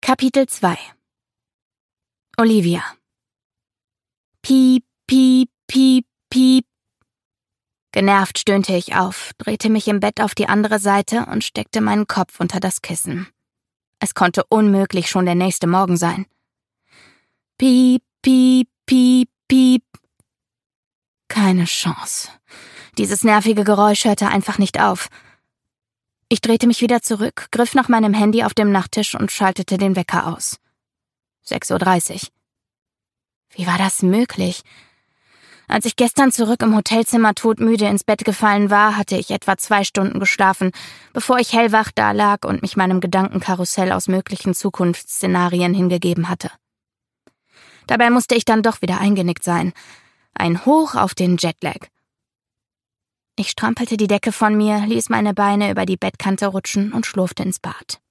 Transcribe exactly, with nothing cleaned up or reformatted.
Kapitel zwei. Olivia. Piep, piep, piep, piep. Genervt stöhnte ich auf, drehte mich im Bett auf die andere Seite und steckte meinen Kopf unter das Kissen. Es konnte unmöglich schon der nächste Morgen sein. Piep, piep, piep, piep. Keine Chance. Dieses nervige Geräusch hörte einfach nicht auf. Ich drehte mich wieder zurück, griff nach meinem Handy auf dem Nachttisch und schaltete den Wecker aus. sechs Uhr dreißig. Wie war das möglich? Als ich gestern zurück im Hotelzimmer todmüde ins Bett gefallen war, hatte ich etwa zwei Stunden geschlafen, bevor ich hellwach da lag und mich meinem Gedankenkarussell aus möglichen Zukunftsszenarien hingegeben hatte. Dabei musste ich dann doch wieder eingenickt sein. Ein Hoch auf den Jetlag. Ich strampelte die Decke von mir, ließ meine Beine über die Bettkante rutschen und schlurfte ins Bad.